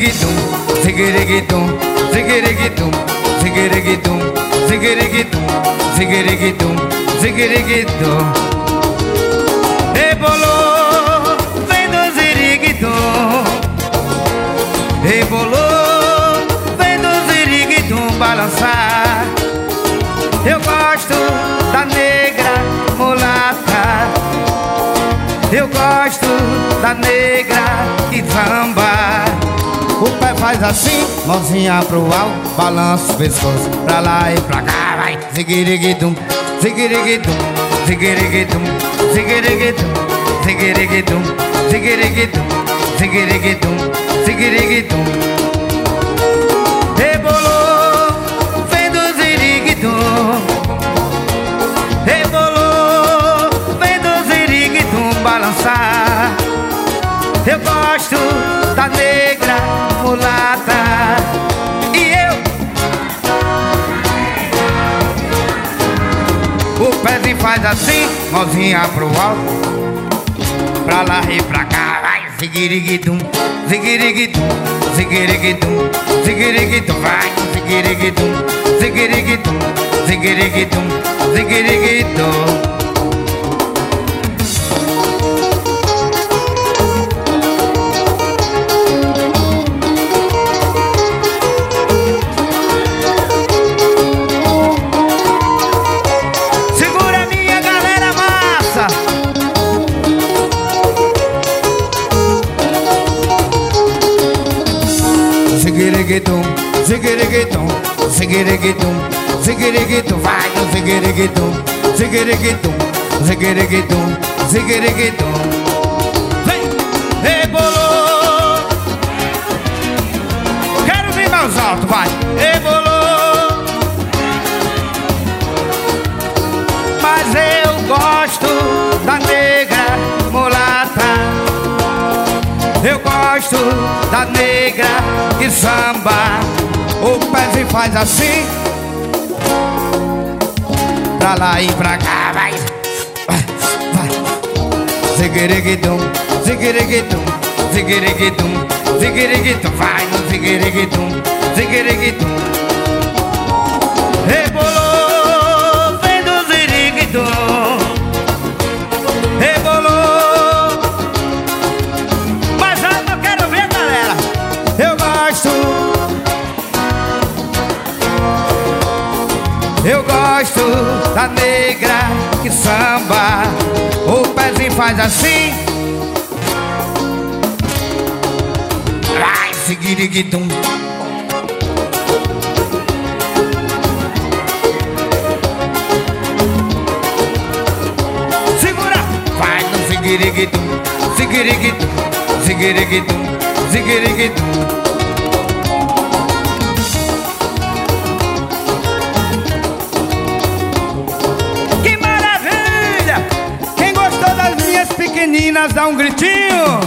ziguiriguidum, ziguiriguidum, ziguiriguidum, ziguiriguidum, ziguiriguidum, ziguiriguidum, ziguiriguidum. Rebolou, vem do ziriguidum. Rebolou, vem do ziriguidum balançar. Eu gosto da negra mulata. Eu gosto da negra que zamba. O pé faz assim, mãozinha pro alto, balança o pescoço pra lá e pra cá, vai. Ziguiriguidum, ziguiriguidum, ziguiriguidum, ziguiriguidum, ziguiriguidum, ziguiriguidum, ziguiriguidum, ziguiriguidum. Rebolou, vem do ziriguidum. Rebolou, vem do ziriguidum balançar. Eu gosto da negra mulata. E eu, o pezinho faz assim, mãozinha pro alto, pra lá e pra cá, vai. Ziguiriguidum, ziguiriguidum, ziguiriguidum, ziguiriguidum, vai. Ziguiriguidum, ziguiriguidum, ziguiriguidum, ziguiriguidum. Ziguiriguidum, ziguiriguidum, ziguiriguidum, ziguiriguidum, vai no ziguiriguidum, ziguiriguidum, ziguiriguidum, ziguiriguidum. Vem, rebolou. Quero ver mais alto, vai. Rebolou. Mas eu gosto da negra mulata. Eu gosto da negra que samba. O pezinho faz assim, pra lá e pra cá, vai. Vai. Ziguiriguidum, ziguiriguidum, ziguiriguidum, ziguiriguidum, vai no ziguiriguidum, ziguiriguidum. Rebolou, vem do ziriguidum. Rebolou. Eu gosto da negra que samba. O pezinho faz assim, vai, ziguiriguidum. Segura, vai no ziguiriguidum, ziguiriguidum, ziguiriguidum, ziguiriguidum. Meninas, dá um gritinho.